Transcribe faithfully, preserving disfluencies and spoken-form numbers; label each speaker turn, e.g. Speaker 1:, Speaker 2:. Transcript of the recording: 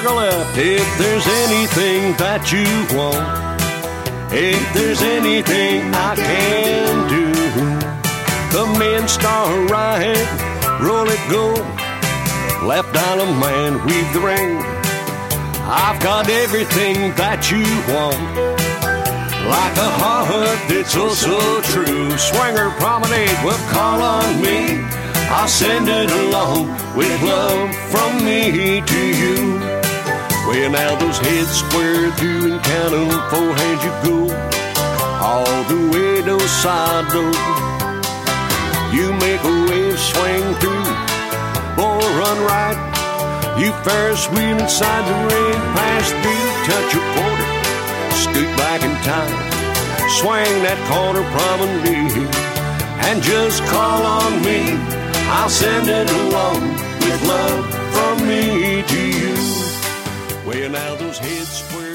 Speaker 1: circle left. If there's anything that you want, if there's anything I can do, the men start right, roll it, go. Left island man, weave the ring. I've got everything that you want, like a heart that's oh so true. Swinger promenade, well, call on me. I'll send it along with love from me to you. Well, now those heads square through and count them, four hands you go, all the way to side door. You make a wave, swing through, boy, run right. You Ferris wheel inside the ring, pass through, touch your quarter, scoot back in time, swing that corner promenade, and just call on me. I'll send it along with love from me to you. Well, now those heads square